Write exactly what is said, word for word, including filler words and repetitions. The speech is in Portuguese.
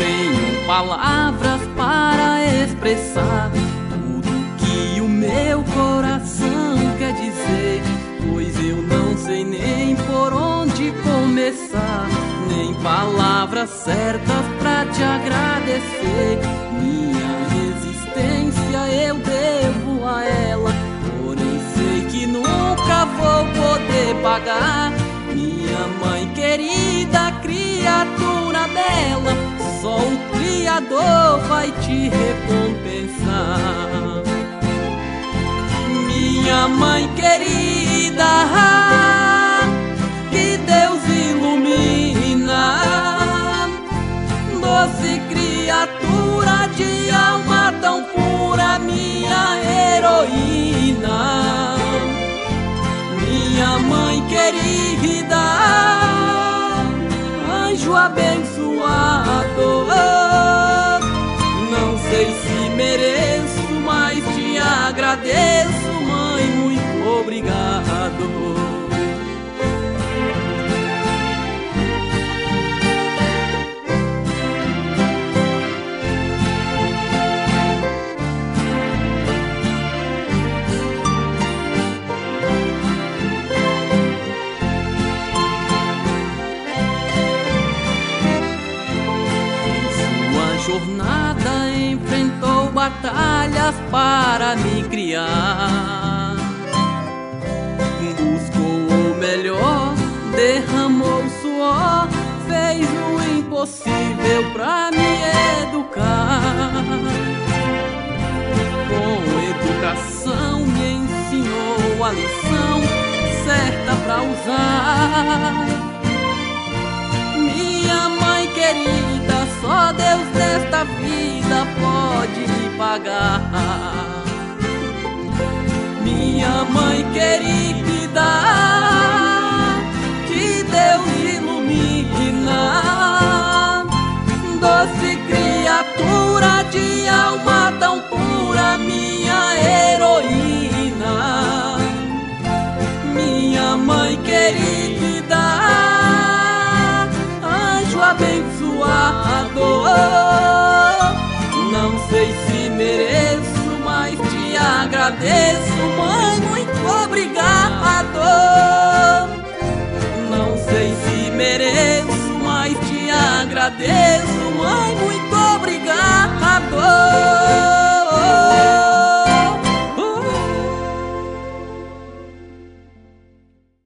tenho palavras para expressar tudo que o meu coração quer dizer, pois eu não sei nem por onde começar, nem palavras certas pra te agradecer. Minha existência eu devo a ela, porém sei que nunca vou poder pagar. Minha mãe querida, criatura bela, só o Criador vai te recompensar. Minha mãe querida, que Deus ilumina, doce criatura de alma tão pura, minha heroína. Minha mãe querida, anjo abençoado, não sei se mereço, mas te agradeço, mãe, muito obrigado. Jornada enfrentou batalhas para me criar, buscou o melhor, derramou suor, fez o impossível pra me educar. Com educação me ensinou a lição certa pra usar. Minha mãe querida, só Deus desta vida pode me pagar. Minha mãe querida, que Deus ilumina, doce criatura de alma tão pura, minha heroína. Minha mãe querida, anjo abençoado, não sei se mereço, mas te agradeço, mãe, muito obrigado. Não sei se mereço, mas te agradeço, mãe, muito